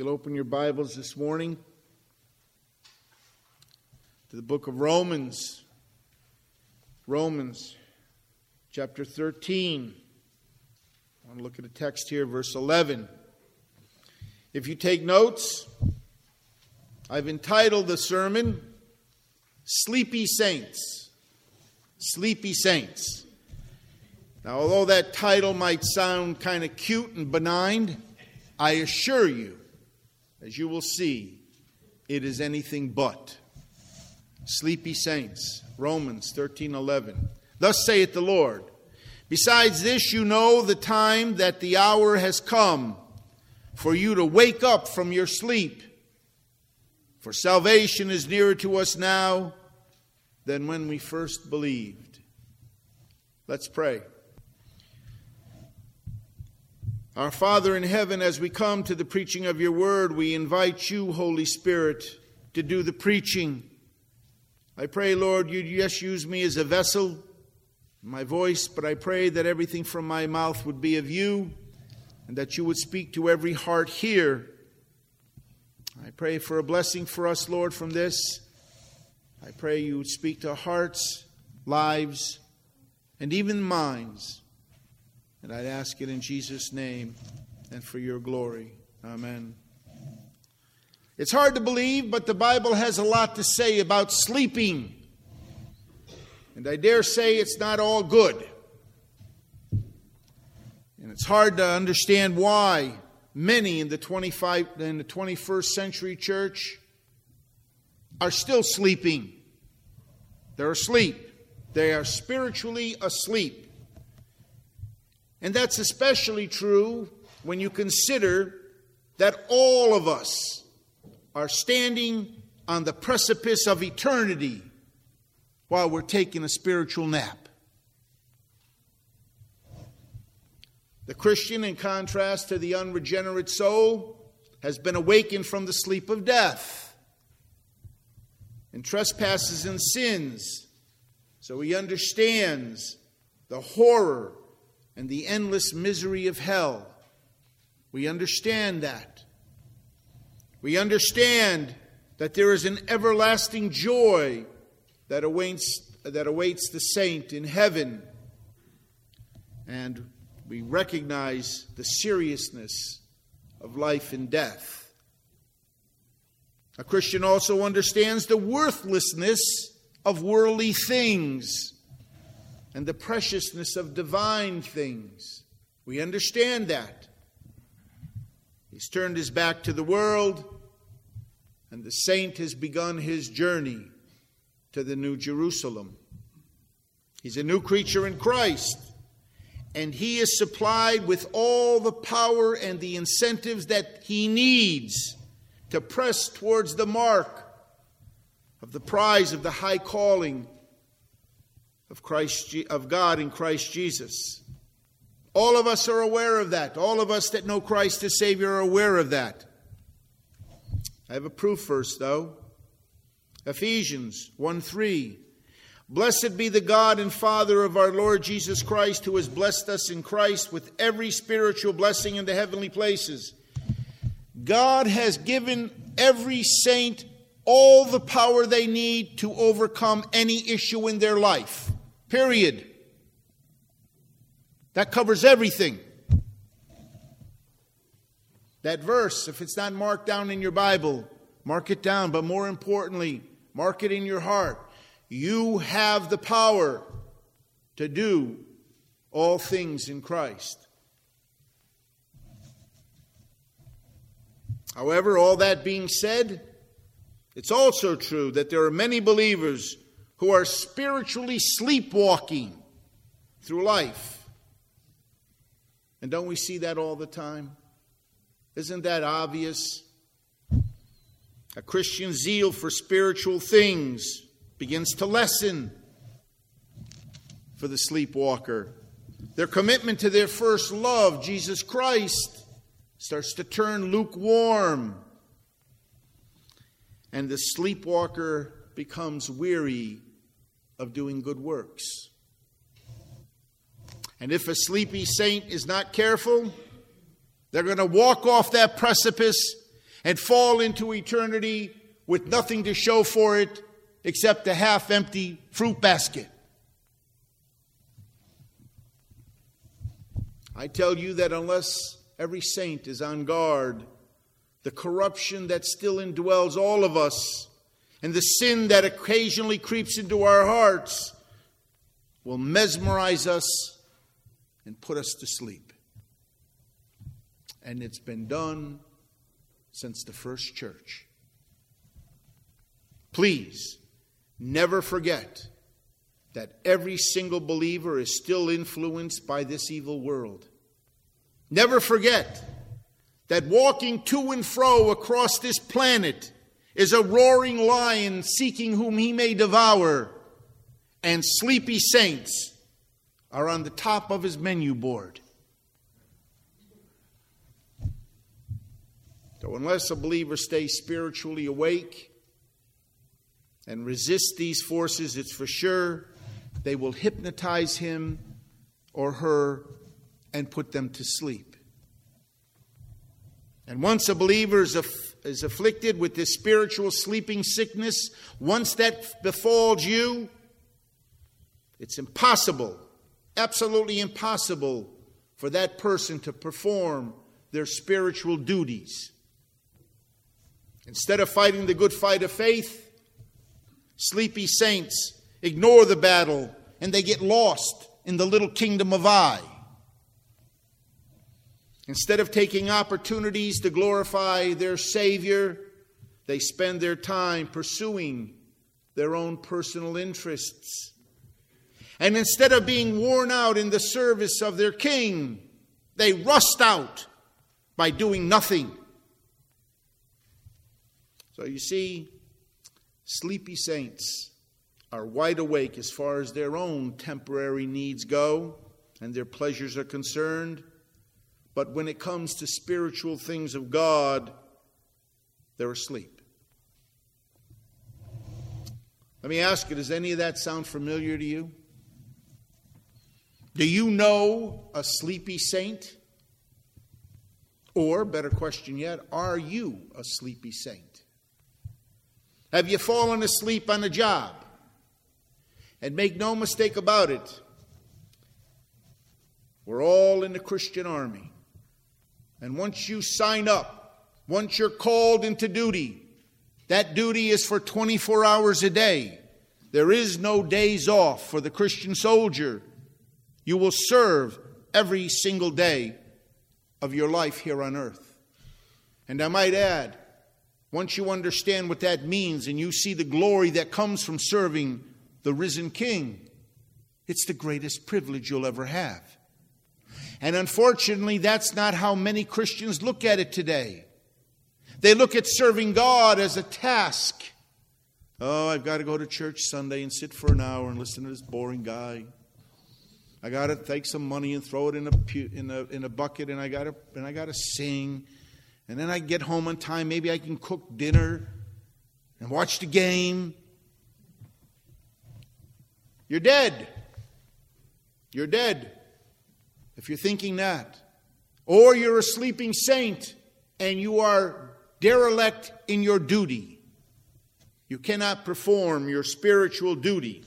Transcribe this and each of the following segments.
you'll open your Bibles this morning to the book of Romans. Romans chapter 13. I want to look at a text here, verse 11. If you take notes, I've entitled the sermon, Sleepy Saints. Sleepy Saints. Now, although that title might sound kind of cute and benign, I assure you, as you will see, it is anything but. Sleepy Saints, Romans 13:11. Thus saith the Lord, besides this you know the time that the hour has come for you to wake up from your sleep. For salvation is nearer to us now than when we first believed. Let's pray. Our Father in heaven, as we come to the preaching of your word, we invite you, Holy Spirit, to do the preaching. I pray, Lord, you'd just use me as a vessel, my voice, but I pray that everything from my mouth would be of you and that you would speak to every heart here. I pray for a blessing for us, Lord, from this. I pray you would speak to hearts, lives, and even minds. And I'd ask it in Jesus' name and for your glory. Amen. It's hard to believe, but the Bible has a lot to say about sleeping. And I dare say it's not all good. And it's hard to understand why many in the 21st century church are still sleeping. They're asleep. They are spiritually asleep. And that's especially true when you consider that all of us are standing on the precipice of eternity while we're taking a spiritual nap. The Christian, in contrast to the unregenerate soul, has been awakened from the sleep of death and trespasses and sins. So he understands the horror and the endless misery of hell. We understand that. We understand that there is an everlasting joy that awaits the saint in heaven. And we recognize the seriousness of life and death. A Christian also understands the worthlessness of worldly things and the preciousness of divine things. We understand that. He's turned his back to the world, and the saint has begun his journey to the New Jerusalem. He's a new creature in Christ, and he is supplied with all the power and the incentives that he needs to press towards the mark of the prize of the high calling of God in Christ Jesus. All of us are aware of that. All of us that know Christ as Savior are aware of that. I have a proof verse, though. Ephesians 1:3. Blessed be the God and Father of our Lord Jesus Christ, who has blessed us in Christ with every spiritual blessing in the heavenly places. God has given every saint all the power they need to overcome any issue in their life. Period. That covers everything. That verse, if it's not marked down in your Bible, mark it down. But more importantly, mark it in your heart. You have the power to do all things in Christ. However, all that being said, it's also true that there are many believers who are spiritually sleepwalking through life. And don't we see that all the time? Isn't that obvious? A Christian zeal for spiritual things begins to lessen for the sleepwalker. Their commitment to their first love, Jesus Christ, starts to turn lukewarm. And the sleepwalker becomes weary of doing good works. And if a sleepy saint is not careful, they're going to walk off that precipice and fall into eternity with nothing to show for it except a half-empty fruit basket. I tell you that unless every saint is on guard, the corruption that still indwells all of us and the sin that occasionally creeps into our hearts will mesmerize us and put us to sleep. And it's been done since the first church. Please, never forget that every single believer is still influenced by this evil world. Never forget that walking to and fro across this planet is a roaring lion seeking whom he may devour, and sleepy saints are on the top of his menu board. So unless a believer stays spiritually awake and resists these forces, it's for sure they will hypnotize him or her and put them to sleep. And once a believer is afflicted with this spiritual sleeping sickness, once that befalls you, it's impossible, absolutely impossible for that person to perform their spiritual duties. Instead of fighting the good fight of faith, sleepy saints ignore the battle and they get lost in the little kingdom of I. Instead of taking opportunities to glorify their Savior, they spend their time pursuing their own personal interests. And instead of being worn out in the service of their King, they rust out by doing nothing. So you see, sleepy saints are wide awake as far as their own temporary needs go and their pleasures are concerned. But when it comes to spiritual things of God, they're asleep. Let me ask you, does any of that sound familiar to you? Do you know a sleepy saint? Or, better question yet, are you a sleepy saint? Have you fallen asleep on the job? And make no mistake about it, we're all in the Christian army. And once you sign up, once you're called into duty, that duty is for 24 hours a day. There is no days off for the Christian soldier. You will serve every single day of your life here on earth. And I might add, once you understand what that means and you see the glory that comes from serving the risen King, it's the greatest privilege you'll ever have. And unfortunately, that's not how many Christians look at it today. They look at serving God as a task. Oh, I've got to go to church Sunday and sit for an hour and listen to this boring guy. I got to take some money and throw it in a bucket, and I got to sing. And then I get home on time. Maybe I can cook dinner and watch the game. You're dead. You're dead. If you're thinking that. Or you're a sleeping saint and you are derelict in your duty. You cannot perform your spiritual duty.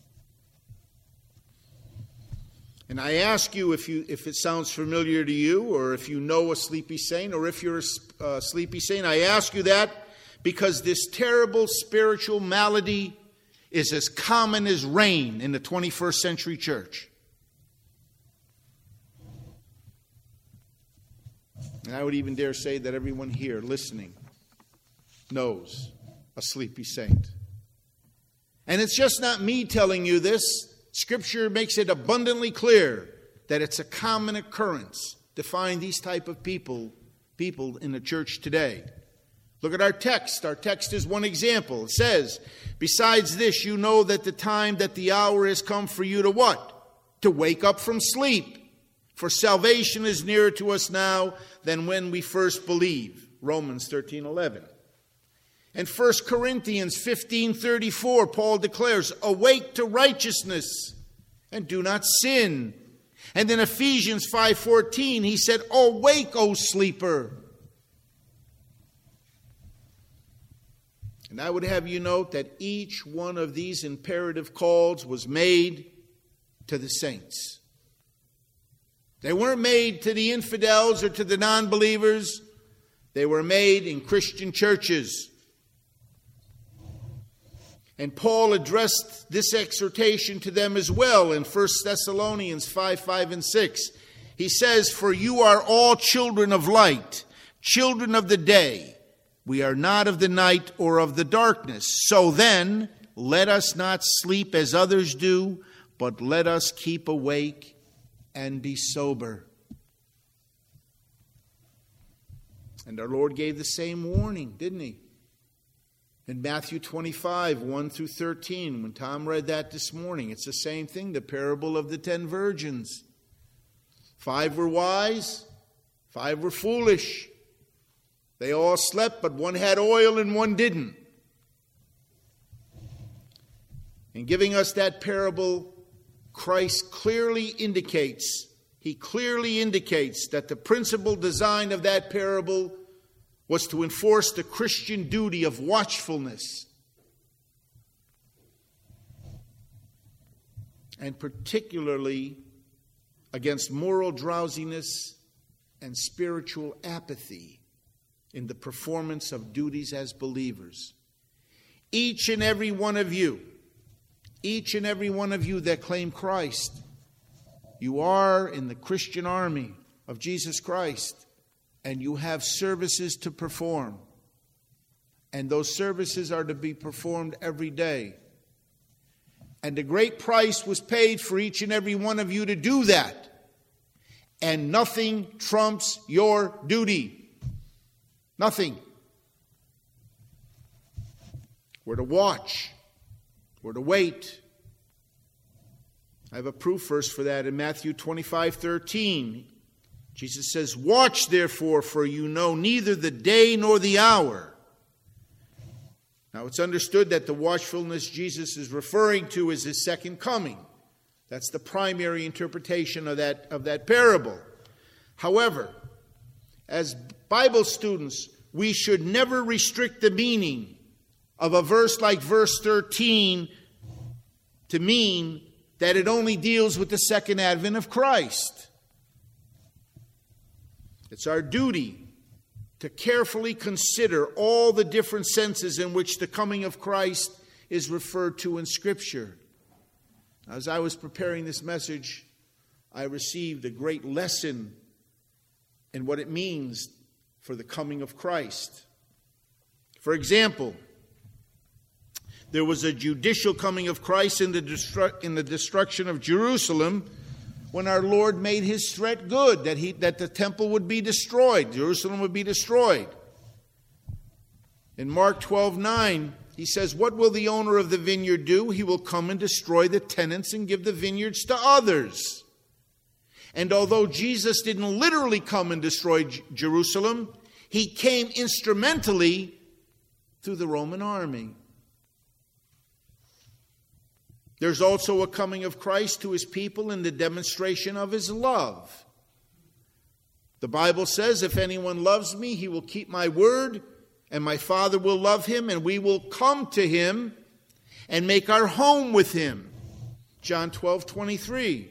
And I ask you if it sounds familiar to you, or if you know a sleepy saint, or if you're a sleepy saint. I ask you that because this terrible spiritual malady is as common as rain in the 21st century church. And I would even dare say that everyone here listening knows a sleepy saint. And it's just not me telling you this. Scripture makes it abundantly clear that it's a common occurrence to find these type of people in the church today. Look at our text. Our text is one example. It says, besides this, you know that the hour has come for you to what? To wake up from sleep. For salvation is nearer to us now than when we first believed. Romans 13:11. And 1 Corinthians 15:34, Paul declares, awake to righteousness and do not sin. And in Ephesians 5:14, he said, awake, O sleeper. And I would have you note that each one of these imperative calls was made to the saints. They weren't made to the infidels or to the non-believers. They were made in Christian churches. And Paul addressed this exhortation to them as well in 1 Thessalonians 5 and 6. He says, "For you are all children of light, children of the day. We are not of the night or of the darkness. So then, let us not sleep as others do, but let us keep awake and be sober." And our Lord gave the same warning, didn't he? In Matthew 25, 1 through 13, when Tom read that this morning, it's the same thing, the parable of the 10 virgins. 5 were wise, 5 were foolish. They all slept, but one had oil and one didn't. In giving us that parable, Christ clearly indicates that the principal design of that parable was to enforce the Christian duty of watchfulness, and particularly against moral drowsiness and spiritual apathy in the performance of duties as believers. Each and every one of you that claim Christ, you are in the Christian army of Jesus Christ, and you have services to perform. And those services are to be performed every day. And a great price was paid for each and every one of you to do that. And nothing trumps your duty. Nothing. We're to watch. We're to wait. I have a proof verse for that in Matthew 25:13. Jesus says, "Watch therefore, for you know neither the day nor the hour." Now it's understood that the watchfulness Jesus is referring to is his second coming. That's the primary interpretation of that parable. However, as Bible students, we should never restrict the meaning of a verse like verse 13 to mean that it only deals with the second advent of Christ. It's our duty to carefully consider all the different senses in which the coming of Christ is referred to in Scripture. As I was preparing this message, I received a great lesson in what it means for the coming of Christ. For example, there was a judicial coming of Christ in the destruction of Jerusalem when our Lord made his threat good, that the temple would be destroyed, Jerusalem would be destroyed. In Mark 12:9, he says, "What will the owner of the vineyard do? He will come and destroy the tenants and give the vineyards to others." And although Jesus didn't literally come and destroy Jerusalem, he came instrumentally through the Roman army. There's also a coming of Christ to his people in the demonstration of his love. The Bible says, "If anyone loves me, he will keep my word, and my Father will love him, and we will come to him and make our home with him." John 12:23.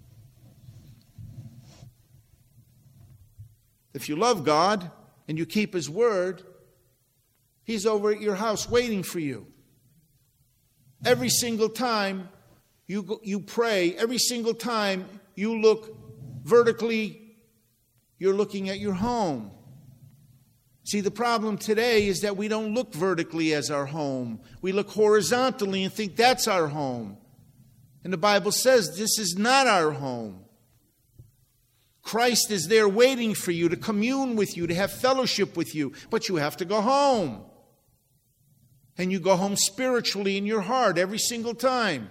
If you love God and you keep his word, he's over at your house waiting for you. Every single time you pray, every single time you look vertically, you're looking at your home. See, the problem today is that we don't look vertically as our home. We look horizontally and think that's our home. And the Bible says this is not our home. Christ is there waiting for you to commune with you, to have fellowship with you, but you have to go home. And you go home spiritually in your heart every single time.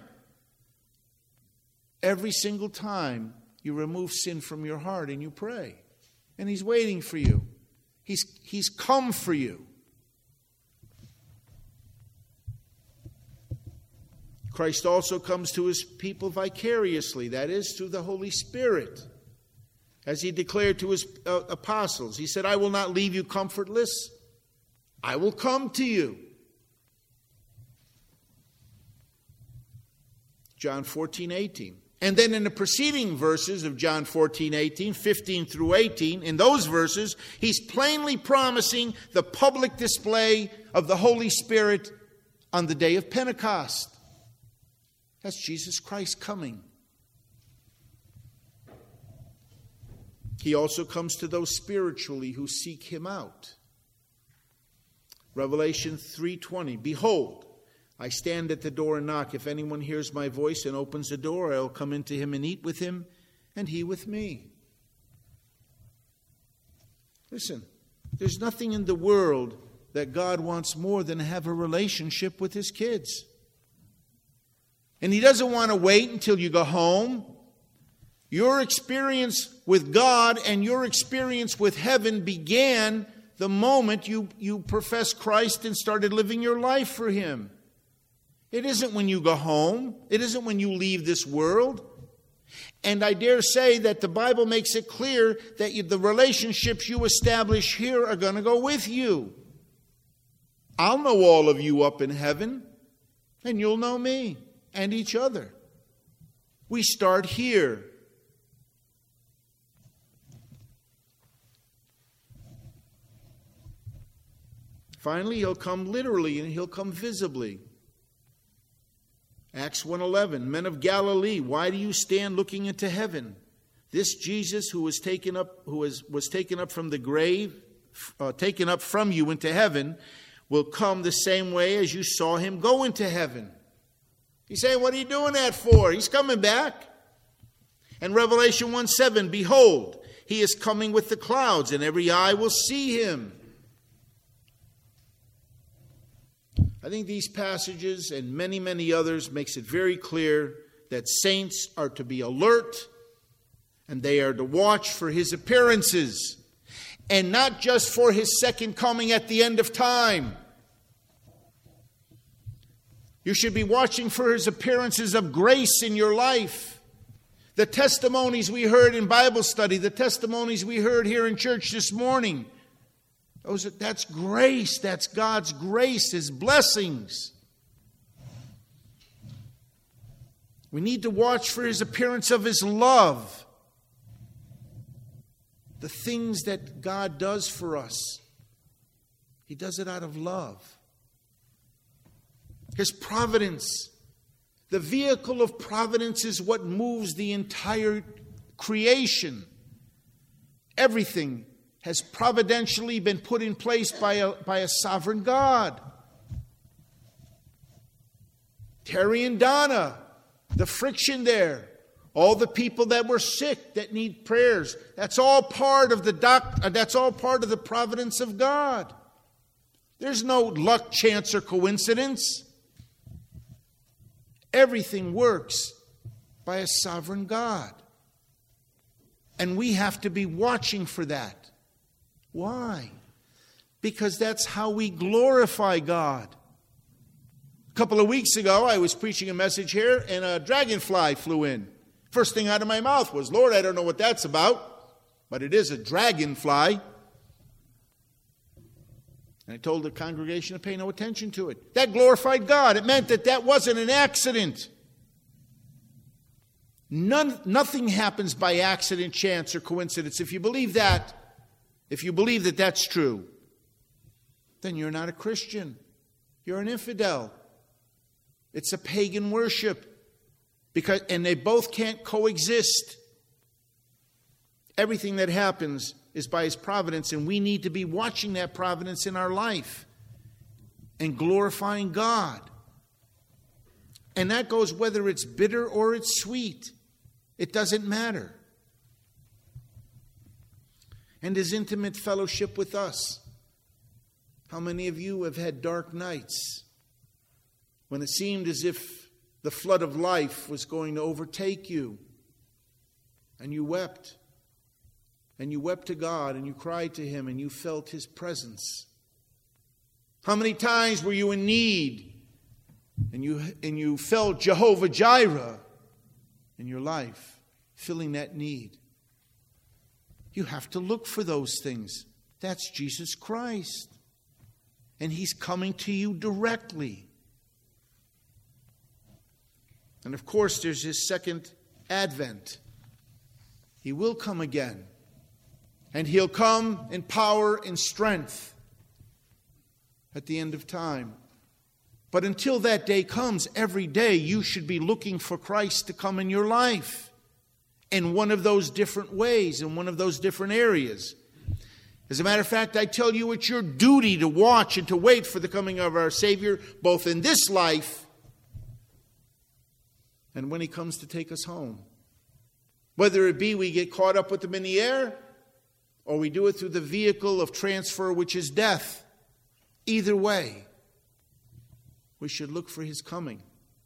Every single time you remove sin from your heart and you pray. And he's waiting for you. He's come for you. Christ also comes to his people vicariously, that is, through the Holy Spirit. As he declared to his apostles, he said, "I will not leave you comfortless. I will come to you." John 14:18. And then in the preceding verses of John 14:18, 15 through 18, in those verses, he's plainly promising the public display of the Holy Spirit on the day of Pentecost. That's Jesus Christ coming. He also comes to those spiritually who seek him out. Revelation 3:20, behold, I stand at the door and knock. If anyone hears my voice and opens the door, I will come into him and eat with him, and he with me. Listen, there's nothing in the world that God wants more than to have a relationship with his kids. And he doesn't want to wait until you go home. Your experience with God and your experience with heaven began the moment you professed Christ and started living your life for him. It isn't when you go home. It isn't when you leave this world. And I dare say that the Bible makes it clear that the relationships you establish here are going to go with you. I'll know all of you up in heaven, and you'll know me and each other. We start here. Finally, he'll come literally and he'll come visibly. Acts 1:11, men of Galilee, why do you stand looking into heaven? This Jesus who was taken up from the grave, taken up from you into heaven, will come the same way as you saw him go into heaven. He's saying, what are you doing that for? He's coming back. And Revelation 1:7, behold, he is coming with the clouds, and every eye will see him. I think these passages and many, many others makes it very clear that saints are to be alert and they are to watch for his appearances, and not just for his second coming at the end of time. You should be watching for his appearances of grace in your life. The testimonies we heard in Bible study, the testimonies we heard here in church this morning, that's grace. That's God's grace, his blessings. We need to watch for his appearance of his love. The things that God does for us, he does it out of love. His providence. The vehicle of providence is what moves the entire creation. Everything has providentially been put in place by a sovereign God. Terry and Donna, the friction there, all the people that were sick that need prayers, that's all part of the providence of God. There's no luck, chance, or coincidence. Everything works by a sovereign God. And we have to be watching for that. Why? Because that's how we glorify God. A couple of weeks ago, I was preaching a message here, and a dragonfly flew in. First thing out of my mouth was, Lord, I don't know what that's about, but it is a dragonfly. And I told the congregation to pay no attention to it. That glorified God. It meant that wasn't an accident. Nothing happens by accident, chance, or coincidence. If you believe that that's true, then you're not a Christian. You're an infidel. It's a pagan worship. And they both can't coexist. Everything that happens is by his providence, and we need to be watching that providence in our life and glorifying God. And that goes whether it's bitter or it's sweet. It doesn't matter. And his intimate fellowship with us. How many of you have had dark nights when it seemed as if the flood of life was going to overtake you, and you wept? And you wept to God, and you cried to him, and you felt his presence. How many times were you in need, and you felt Jehovah Jireh in your life, filling that need? You have to look for those things. That's Jesus Christ. And he's coming to you directly. And of course, there's his second advent. He will come again. And he'll come in power and strength at the end of time. But until that day comes, every day you should be looking for Christ to come in your life in one of those different ways, in one of those different areas. As a matter of fact, I tell you, it's your duty to watch and to wait for the coming of our Savior, both in this life and when he comes to take us home. Whether it be we get caught up with him in the air, or we do it through the vehicle of transfer, which is death. Either way, we should look for his coming.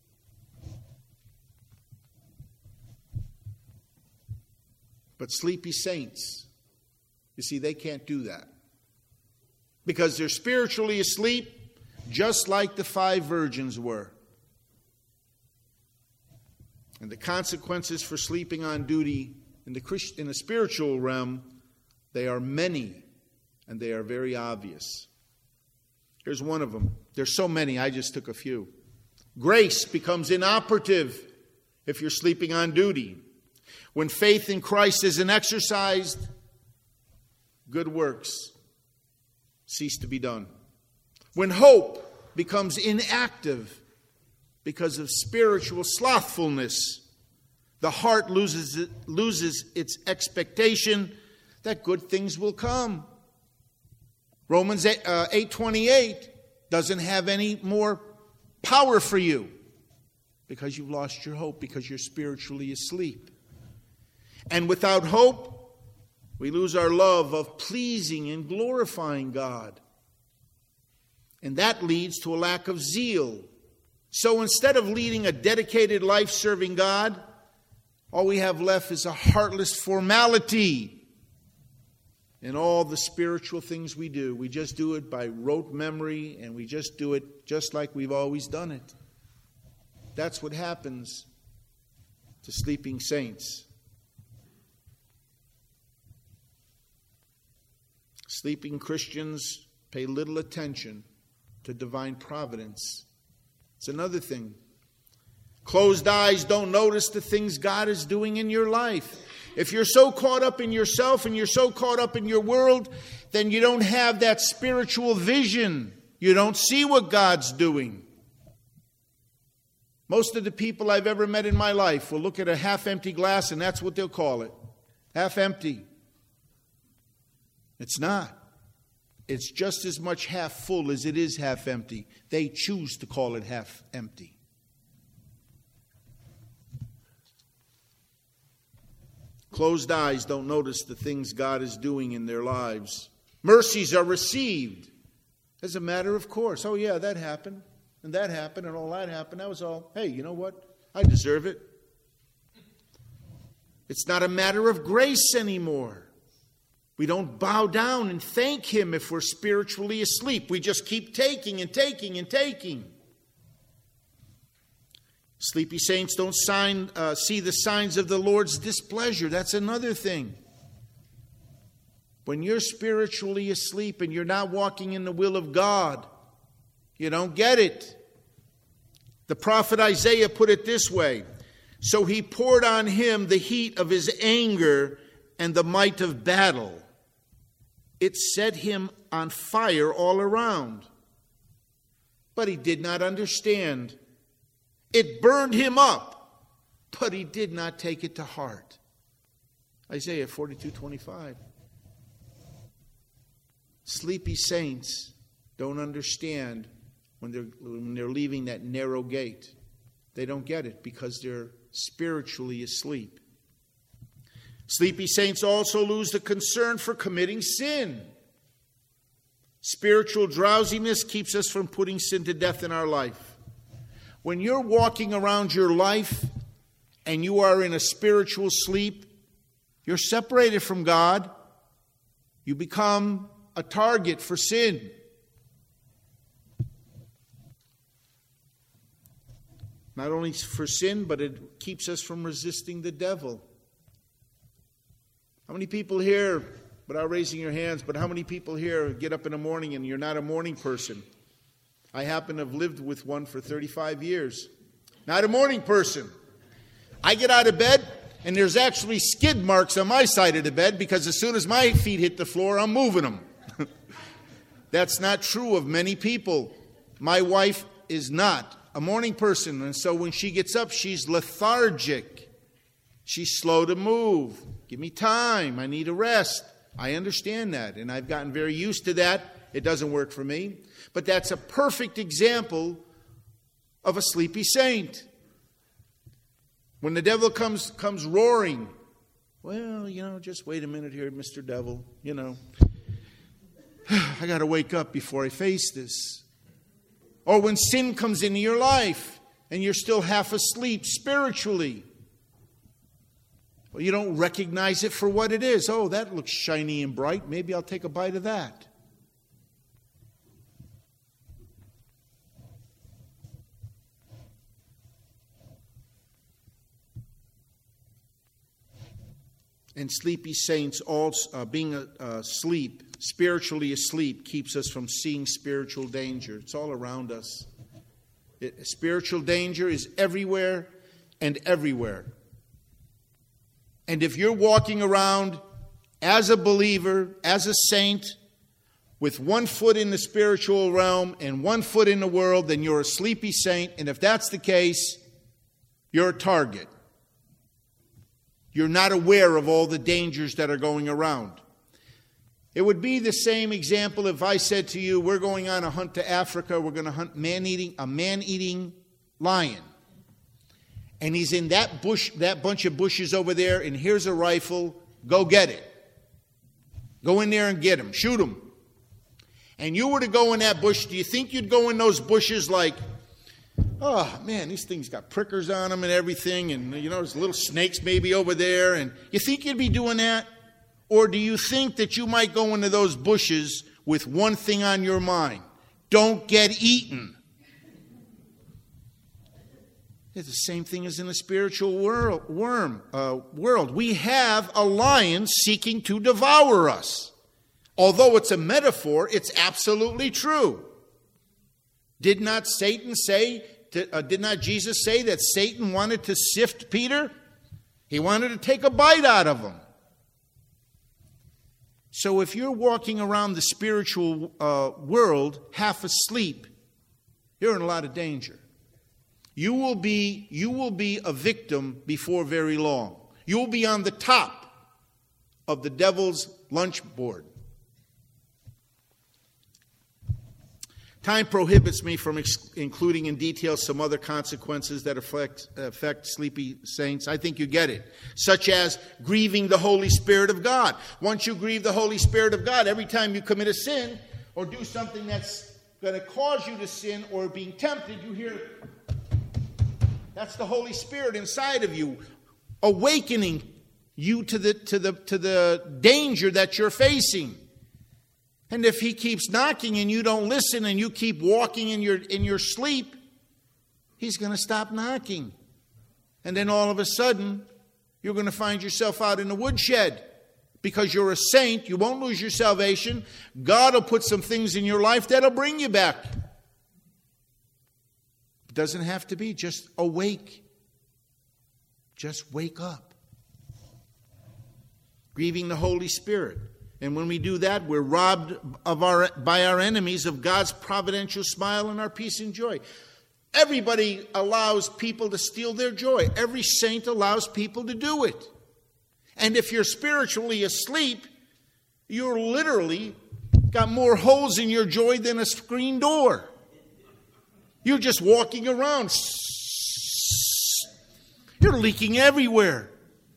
But sleepy saints, you see, they can't do that. Because they're spiritually asleep, just like the 5 virgins were. And the consequences for sleeping on duty in the spiritual realm, they are many, and they are very obvious. Here's one of them. There's so many, I just took a few. Grace becomes inoperative if you're sleeping on duty. When faith in Christ isn't exercised, good works cease to be done. When hope becomes inactive because of spiritual slothfulness, the heart loses its expectation that good things will come. Romans 8:28 doesn't have any more power for you because you've lost your hope, because you're spiritually asleep. And without hope, we lose our love of pleasing and glorifying God. And that leads to a lack of zeal. So instead of leading a dedicated life serving God, all we have left is a heartless formality in all the spiritual things we do. We just do it by rote memory, and we just do it just like we've always done it. That's what happens to sleeping saints. Sleeping Christians pay little attention to divine providence. It's another thing. Closed eyes don't notice the things God is doing in your life. If you're so caught up in yourself and you're so caught up in your world, then you don't have that spiritual vision. You don't see what God's doing. Most of the people I've ever met in my life will look at a half-empty glass, and that's what they'll call it. Half empty. It's not. It's just as much half full as it is half empty. They choose to call it half empty. Closed eyes don't notice the things God is doing in their lives. Mercies are received as a matter of course. Oh yeah, that happened, and that happened, and all that happened. That was all. Hey, you know what? I deserve it. It's not a matter of grace anymore. We don't bow down and thank him if we're spiritually asleep. We just keep taking and taking and taking. Sleepy saints don't see the signs of the Lord's displeasure. That's another thing. When you're spiritually asleep and you're not walking in the will of God, you don't get it. The prophet Isaiah put it this way: so he poured on him the heat of his anger and the might of battle. It set him on fire all around. But he did not understand. It burned him up, but he did not take it to heart. Isaiah 42:25. Sleepy saints don't understand when they're leaving that narrow gate. They don't get it because they're spiritually asleep. Sleepy saints also lose the concern for committing sin. Spiritual drowsiness keeps us from putting sin to death in our life. When you're walking around your life and you are in a spiritual sleep, you're separated from God. You become a target for sin. Not only for sin, but it keeps us from resisting the devil. How many people here, without raising your hands, but how many people here get up in the morning and you're not a morning person? I happen to have lived with one for 35 years. Not a morning person. I get out of bed, and there's actually skid marks on my side of the bed because as soon as my feet hit the floor, I'm moving them. That's not true of many people. My wife is not a morning person, and so when she gets up, she's lethargic. She's slow to move. Give me time. I need a rest. I understand that, and I've gotten very used to that. It doesn't work for me. But that's a perfect example of a sleepy saint. When the devil comes roaring, well, just wait a minute here, Mr. Devil, I got to wake up before I face this. Or when sin comes into your life and you're still half asleep spiritually. Well, you don't recognize it for what it is. Oh, that looks shiny and bright. Maybe I'll take a bite of that. And sleepy saints, being asleep, spiritually asleep, keeps us from seeing spiritual danger. It's all around us. Spiritual danger is everywhere and everywhere. And if you're walking around as a believer, as a saint, with one foot in the spiritual realm and one foot in the world, then you're a sleepy saint. And if that's the case, you're a target. You're not aware of all the dangers that are going around. It would be the same example if I said to you, we're going on a hunt to Africa, we're going to hunt a man-eating lion. And he's in that bush, that bunch of bushes over there, and here's a rifle, go get it. Go in there and get him, shoot him. And you were to go in that bush, do you think you'd go in those bushes like, oh, man, these things got prickers on them and everything, and, there's little snakes maybe over there, and you think you'd be doing that? Or do you think that you might go into those bushes with one thing on your mind? Don't get eaten. It's the same thing as in the spiritual world. We have a lion seeking to devour us. Although it's a metaphor, it's absolutely true. Did not Jesus say that Satan wanted to sift Peter? He wanted to take a bite out of him. So if you're walking around the spiritual world half asleep, you're in a lot of danger. You will be a victim before very long. You will be on the top of the devil's lunch board. Time prohibits me from including in detail some other consequences that affect sleepy saints. I think you get it. Such as grieving the Holy Spirit of God. Once you grieve the Holy Spirit of God, every time you commit a sin or do something that's going to cause you to sin or being tempted, you hear, that's the Holy Spirit inside of you, awakening you to the danger that you're facing. And if he keeps knocking and you don't listen and you keep walking in your sleep, he's going to stop knocking. And then all of a sudden, you're going to find yourself out in the woodshed. Because you're a saint, you won't lose your salvation. God will put some things in your life that'll bring you back. It doesn't have to be just awake. Just wake up. Grieving the Holy Spirit. And when we do that, we're robbed by our enemies of God's providential smile and our peace and joy. Everybody allows people to steal their joy. Every saint allows people to do it. And if you're spiritually asleep, you're literally got more holes in your joy than a screen door. You're just walking around. You're leaking everywhere.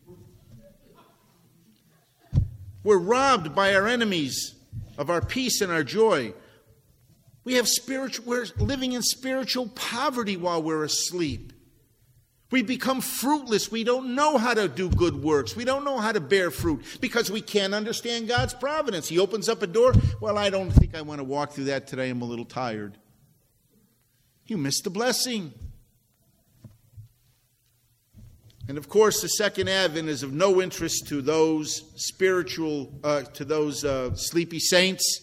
We're robbed by our enemies of our peace and our joy. We're living in spiritual poverty while we're asleep. We become fruitless. We don't know how to do good works. We don't know how to bear fruit because we can't understand God's providence. He opens up a door. Well, I don't think I want to walk through that today. I'm a little tired. You missed the blessing. And of course, the second advent is of no interest to those sleepy saints.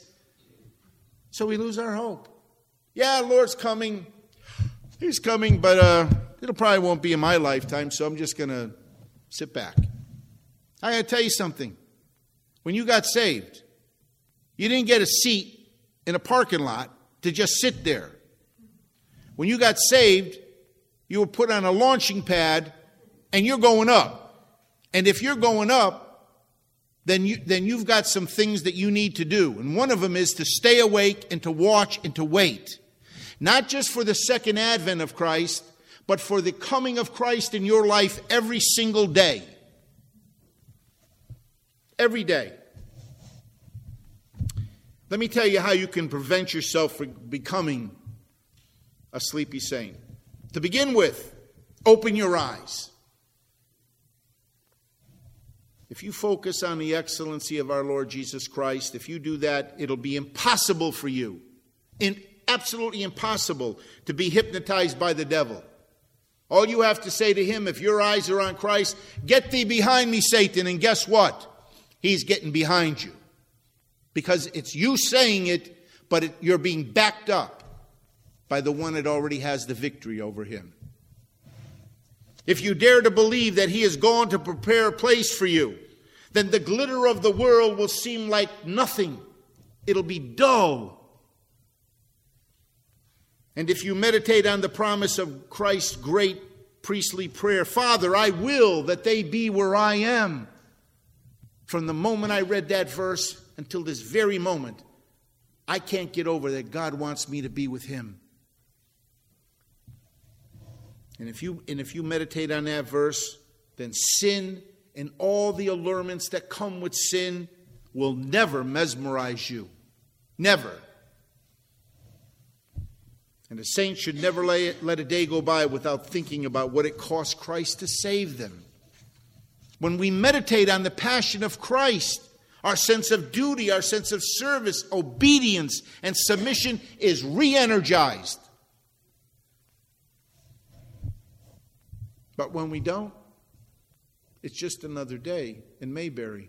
So we lose our hope. Yeah, the Lord's coming. He's coming, but It probably won't be in my lifetime, so I'm just going to sit back. I got to tell you something. When you got saved, you didn't get a seat in a parking lot to just sit there. When you got saved, you were put on a launching pad and you're going up. And if you're going up, then you've got some things that you need to do. And one of them is to stay awake and to watch and to wait. Not just for the second advent of Christ, but for the coming of Christ in your life every single day. Every day. Let me tell you how you can prevent yourself from becoming a sleepy saint. To begin with, open your eyes. If you focus on the excellency of our Lord Jesus Christ, if you do that, it'll be impossible for you, absolutely impossible, to be hypnotized by the devil. All you have to say to him, if your eyes are on Christ, get thee behind me, Satan, and guess what? He's getting behind you. Because it's you saying it, but you're being backed up by the one that already has the victory over him. If you dare to believe that he has gone to prepare a place for you, then the glitter of the world will seem like nothing. It'll be dull. And if you meditate on the promise of Christ's great priestly prayer, Father, I will that they be where I am. From the moment I read that verse until this very moment, I can't get over that God wants me to be with him. And if you meditate on that verse, then sin and all the allurements that come with sin will never mesmerize you. Never. And a saint should never let a day go by without thinking about what it cost Christ to save them. When we meditate on the passion of Christ, our sense of duty, our sense of service, obedience, and submission is re-energized. But when we don't, it's just another day in Mayberry.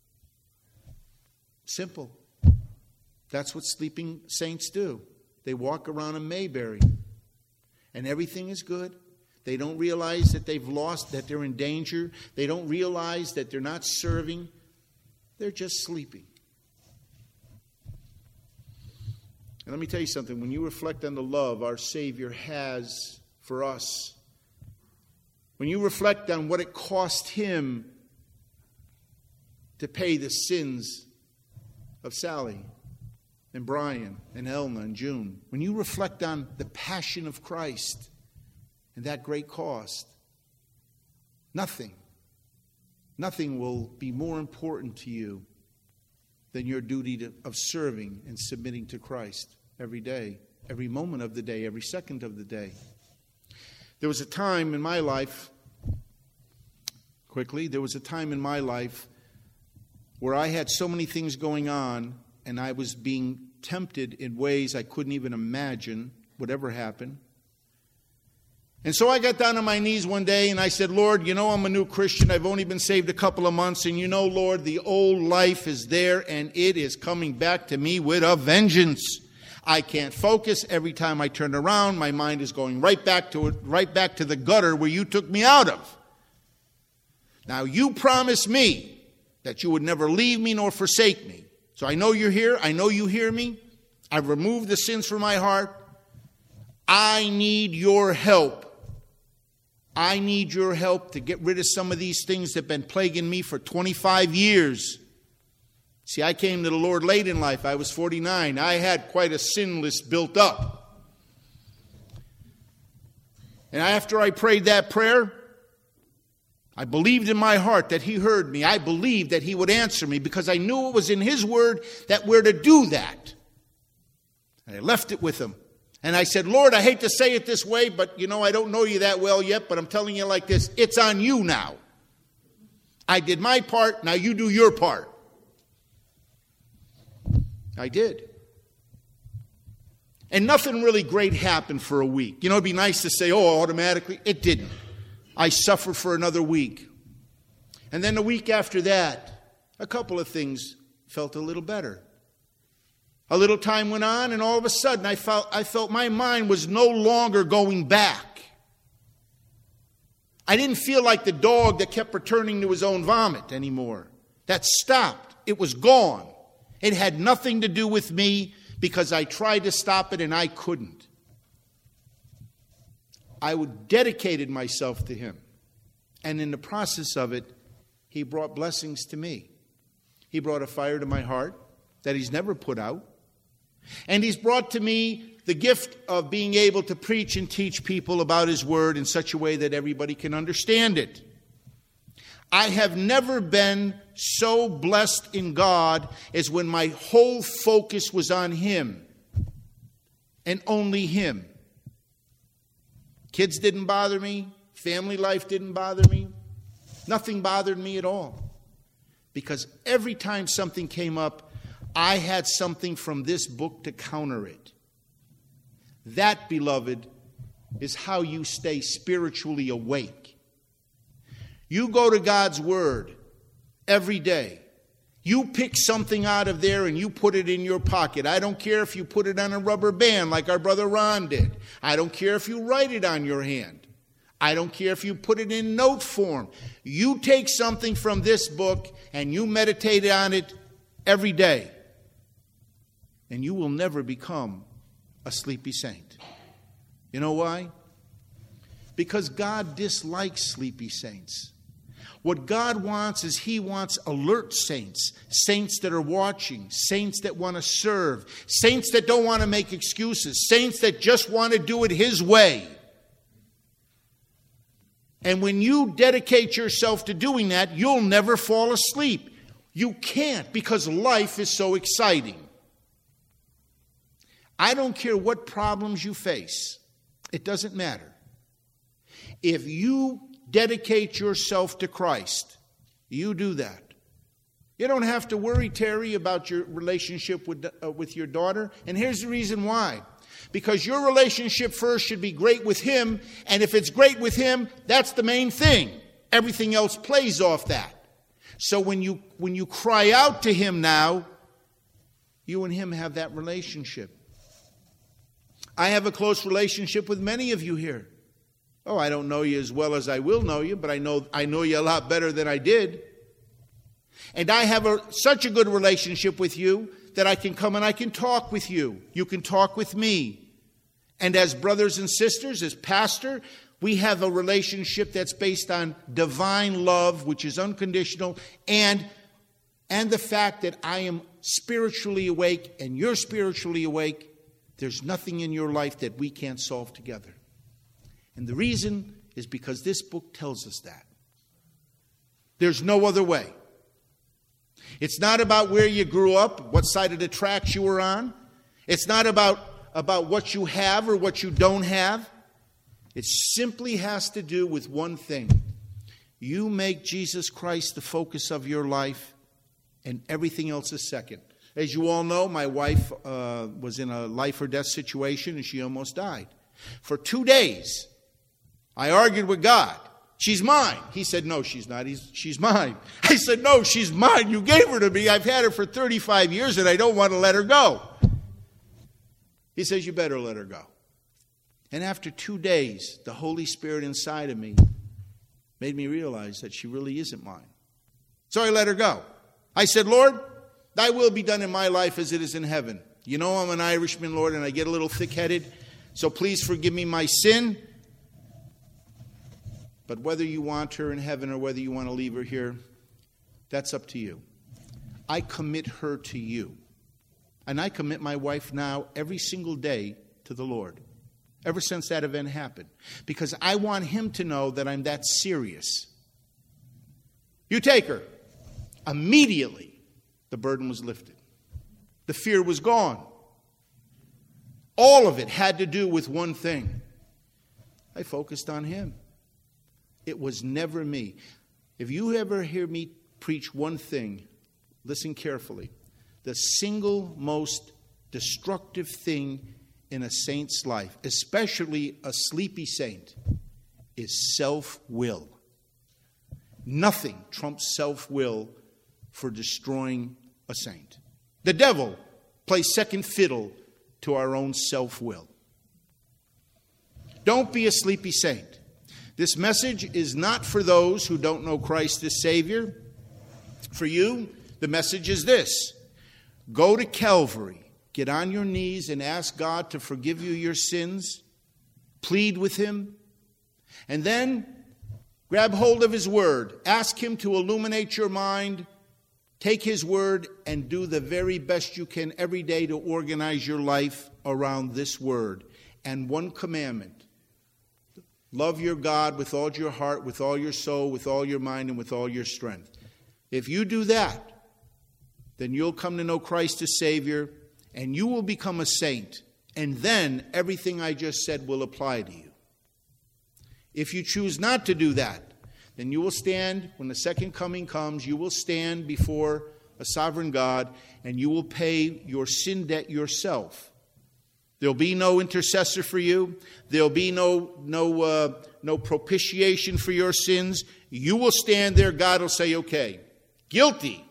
Simple. That's what sleeping saints do. They walk around in Mayberry, and everything is good. They don't realize that they've lost, that they're in danger. They don't realize that they're not serving. They're just sleeping. And let me tell you something. When you reflect on the love our Savior has for us, when you reflect on what it cost him to pay the sins of Sally and Brian and Elna and June, when you reflect on the passion of Christ and that great cost, nothing will be more important to you than your duty of serving and submitting to Christ every day, every moment of the day, every second of the day. There was a time in my life, where I had so many things going on and I was being tempted in ways I couldn't even imagine would ever happen. And so I got down on my knees one day and I said, Lord, you know I'm a new Christian. I've only been saved a couple of months. And you know, Lord, the old life is there and it is coming back to me with a vengeance. I can't focus. Every time I turn around, my mind is going right back to the gutter where you took me out of. Now, you promised me that you would never leave me nor forsake me. So I know you're here. I know you hear me. I've removed the sins from my heart. I need your help. I need your help to get rid of some of these things that have been plaguing me for 25 years. See, I came to the Lord late in life. I was 49. I had quite a sin list built up. And after I prayed that prayer, I believed in my heart that he heard me. I believed that he would answer me because I knew it was in his word that we're to do that. And I left it with him. And I said, Lord, I hate to say it this way, but you know, I don't know you that well yet, but I'm telling you like this, it's on you now. I did my part, now you do your part. I did. And nothing really great happened for a week. You know, it'd be nice to say, oh, automatically. It didn't. I suffered for another week. And then the week after that, a couple of things felt a little better. A little time went on, and all of a sudden I felt my mind was no longer going back. I didn't feel like the dog that kept returning to his own vomit anymore. That stopped. It was gone. It had nothing to do with me because I tried to stop it and I couldn't. I dedicated myself to him. And in the process of it, he brought blessings to me. He brought a fire to my heart that he's never put out. And he's brought to me the gift of being able to preach and teach people about his word in such a way that everybody can understand it. I have never been so blessed in God as when my whole focus was on him and only him. Kids didn't bother me. Family life didn't bother me. Nothing bothered me at all. Because every time something came up, I had something from this book to counter it. That, beloved, is how you stay spiritually awake. You go to God's Word every day. You pick something out of there and you put it in your pocket. I don't care if you put it on a rubber band like our brother Ron did. I don't care if you write it on your hand. I don't care if you put it in note form. You take something from this book and you meditate on it every day. And you will never become a sleepy saint. You know why? Because God dislikes sleepy saints. What God wants is he wants alert saints, saints that are watching, saints that want to serve, saints that don't want to make excuses, saints that just want to do it his way. And when you dedicate yourself to doing that, you'll never fall asleep. You can't because life is so exciting. I don't care what problems you face. It doesn't matter. If you dedicate yourself to Christ, you do that. You don't have to worry, Terry, about your relationship with your daughter. And here's the reason why. Because your relationship first should be great with him. And if it's great with him, that's the main thing. Everything else plays off that. So when you cry out to him now, you and him have that relationship. I have a close relationship with many of you here. Oh, I don't know you as well as I will know you, but I know you a lot better than I did. And I have such a good relationship with you that I can come and I can talk with you. You can talk with me. And as brothers and sisters, as pastor, we have a relationship that's based on divine love, which is unconditional, and the fact that I am spiritually awake and you're spiritually awake. There's nothing in your life that we can't solve together. And the reason is because this book tells us that. There's no other way. It's not about where you grew up, what side of the tracks you were on. It's not about what you have or what you don't have. It simply has to do with one thing. You make Jesus Christ the focus of your life, and everything else is second. As you all know, my wife was in a life or death situation, and she almost died. For 2 days, I argued with God. She's mine. He said, no, she's not. She's mine. I said, no, she's mine. You gave her to me. I've had her for 35 years, and I don't want to let her go. He says, you better let her go. And after 2 days, the Holy Spirit inside of me made me realize that she really isn't mine. So I let her go. I said, Lord, thy will be done in my life as it is in heaven. You know I'm an Irishman, Lord, and I get a little thick-headed. So please forgive me my sin. But whether you want her in heaven or whether you want to leave her here, that's up to you. I commit her to you. And I commit my wife now every single day to the Lord. Ever since that event happened. Because I want him to know that I'm that serious. You take her. Immediately, the burden was lifted. The fear was gone. All of it had to do with one thing. I focused on him. It was never me. If you ever hear me preach one thing, listen carefully. The single most destructive thing in a saint's life, especially a sleepy saint, is self-will. Nothing trumps self-will for destroying a saint. The devil plays second fiddle to our own self-will. Don't be a sleepy saint. This message is not for those who don't know Christ as Savior. For you, the message is this: go to Calvary, get on your knees and ask God to forgive you your sins, plead with Him, and then grab hold of His Word. Ask Him to illuminate your mind. Take His Word and do the very best you can every day to organize your life around this Word. And one commandment: love your God with all your heart, with all your soul, with all your mind, and with all your strength. If you do that, then you'll come to know Christ as Savior, and you will become a saint. And then everything I just said will apply to you. If you choose not to do that, then you will stand, when the second coming comes, you will stand before a sovereign God, and you will pay your sin debt yourself. There'll be no intercessor for you. There'll be no propitiation for your sins. You will stand there. God will say, okay, guilty.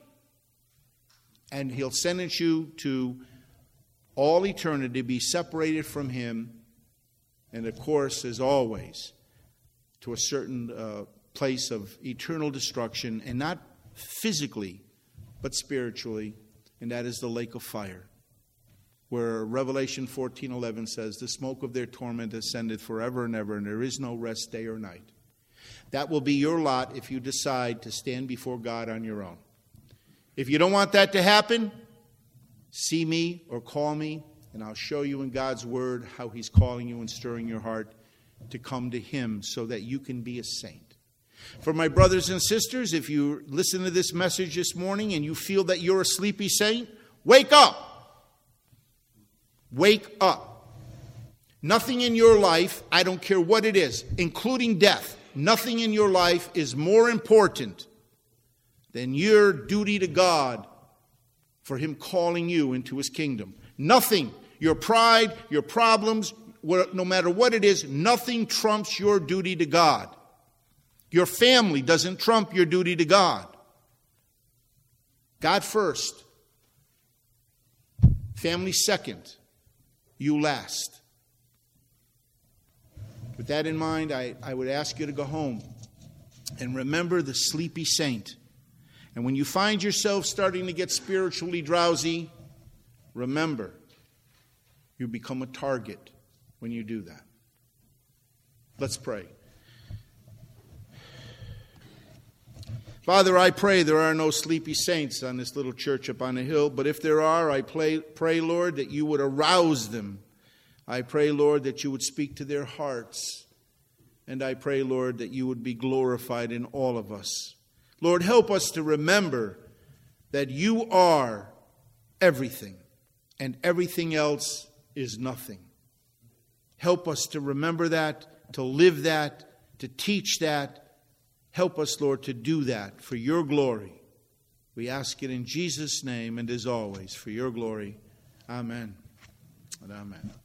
And He'll sentence you to all eternity, be separated from Him, and of course, as always, to a certain place of eternal destruction, and not physically, but spiritually, and that is the lake of fire, where Revelation 14:11 says, the smoke of their torment ascended forever and ever, and there is no rest day or night. That will be your lot if you decide to stand before God on your own. If you don't want that to happen, see me or call me, and I'll show you in God's Word how He's calling you and stirring your heart to come to Him so that you can be a saint. For my brothers and sisters, if you listen to this message this morning and you feel that you're a sleepy saint, wake up. Wake up. Nothing in your life, I don't care what it is, including death, nothing in your life is more important than your duty to God for Him calling you into His kingdom. Nothing, your pride, your problems, no matter what it is, nothing trumps your duty to God. Your family doesn't trump your duty to God. God first. Family second. You last. With that in mind, I would ask you to go home and remember the sleepy saint. And when you find yourself starting to get spiritually drowsy, remember, you become a target when you do that. Let's pray. Father, I pray there are no sleepy saints on this little church up on the hill, but if there are, I pray, Lord, that you would arouse them. I pray, Lord, that you would speak to their hearts. And I pray, Lord, that you would be glorified in all of us. Lord, help us to remember that you are everything, and everything else is nothing. Help us to remember that, to live that, to teach that. Help us, Lord, to do that for your glory. We ask it in Jesus' name, and as always, for your glory. Amen and amen.